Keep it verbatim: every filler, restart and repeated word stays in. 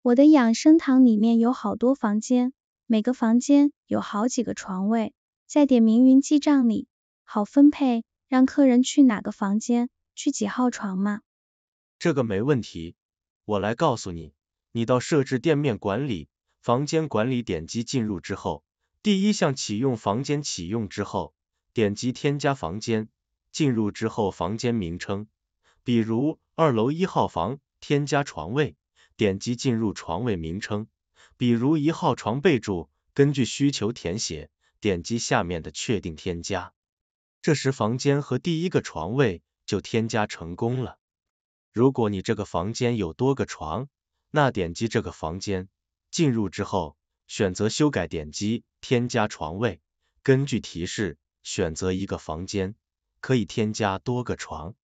我的养生堂里面有好多房间，每个房间有好几个床位，在点名云记账里，好分配，让客人去哪个房间，去几号床吗？ 这个没问题，我来告诉你，你到设置店面管理、房间管理点击进入之后，第一项启用房间启用之后，点击添加房间，进入之后房间名称，比如二楼一号房，添加床位，点击进入床位名称，比如一号床备注，根据需求填写，点击下面的确定添加。这时房间和第一个床位就添加成功了。如果你这个房间有多个床，那点击这个房间，进入之后，选择修改点击添加床位，根据提示选择一个房间，可以添加多个床。